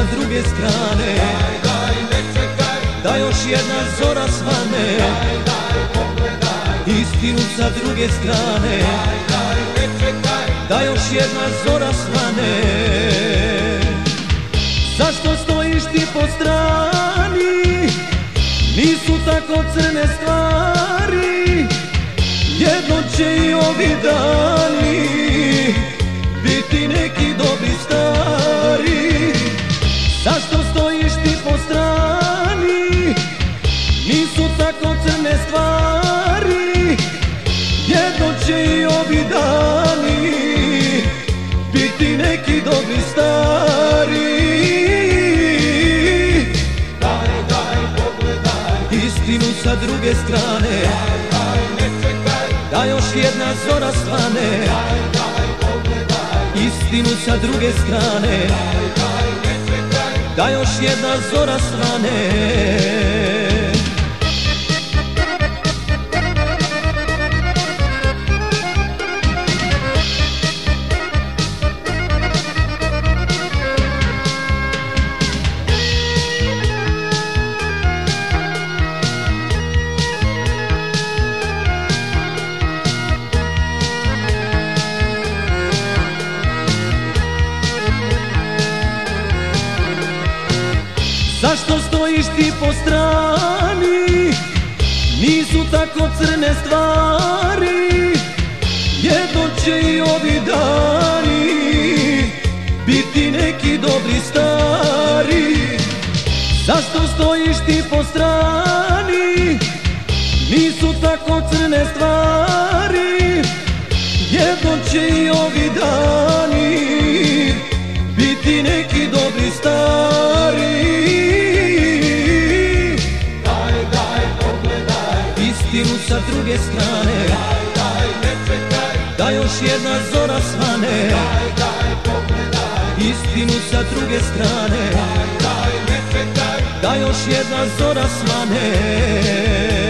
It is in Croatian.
druge strane. Da još jedna zora svane, istinu sa druge strane. Da još jedna zora svane. Zašto stojiš ti po strani? Nisu tako crne stvari. Jedno će i ovi dani biti neki dobri stari. Zašto stojiš ti po strani? Nisu tako crne stvari. Jedno će i ovi dani biti neki dobri stari. Daj, pogledaj istinu sa druge strane. Da još jedna zora svane, istinu sa druge strane. Da još jedna zora svane. Zašto stojiš ti po strani? Nisu tako crne stvari. Jedno će i ovi dani biti neki dobri stari. Zašto stojiš ti po strani? Nisu tako crne stvari. Jedno će i ovi dani biti neki dobri stari. Istinu sa druge strane. Da još jedna zora svane. Istinu sa druge strane. Da još jedna zora svane.